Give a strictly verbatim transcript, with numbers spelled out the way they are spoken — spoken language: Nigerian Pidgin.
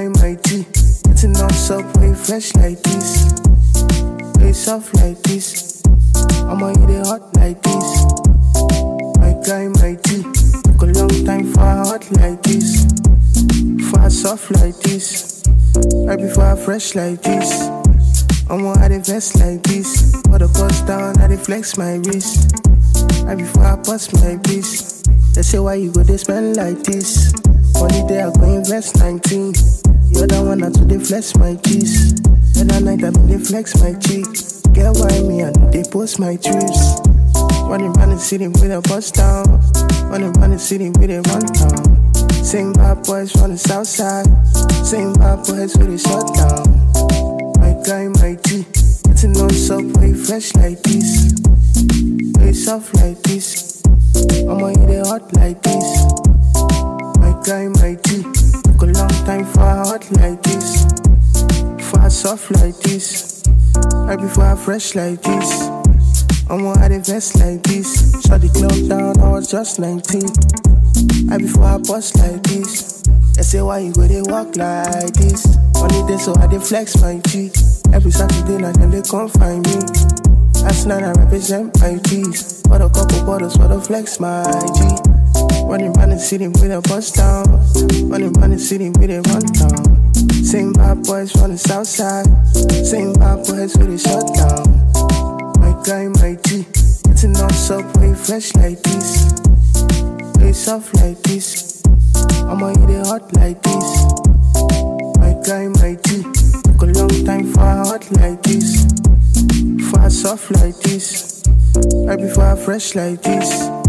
my G. It's not subway fresh like this. Play soft like this. I'ma eat it hot like this. My guy, my G. Took a long time for a hot like this. For a soft like this. Right before I fresh like this. I'ma add a vest like this. Put the bust down, I dey flex my wrist. Right before I bust my beast. They say why you go they spend like this. Money day I go invest nineteen. The other one I to dey flex my keys. The other night I been dey flex my cheek. Get why me and they post my trips. Running around the city with a bust down. Running around the city with a run down. Same bad boys from the south side. Same bad boys with a shut down. My guy, my G. It's no subway fresh like this. Play soft like this. I'ma eat it hot like this. My guy, my G. Took a long time for a hot like this. For a soft like this. Right before I fresh like this. I'ma add a vest like this. Shut the club down, I was just nineteen. Right before I bust like this. They say why you go they walk like this. Only day so I dey flex my G. Every Saturday night them they come find me. Last night I represent my G's. Bought a couple bottles for the flex my G. Running around the city with a bust down. Running around the city with a run down. Same bad boys from the south side. Same bad boys with a shut down. My guy, my G. It's not subway fresh like this. Play soft like this. I'ma eat it hot like this. My guy, my G. Took a long time for a hot like this. For a soft like this. Right before I fresh like this.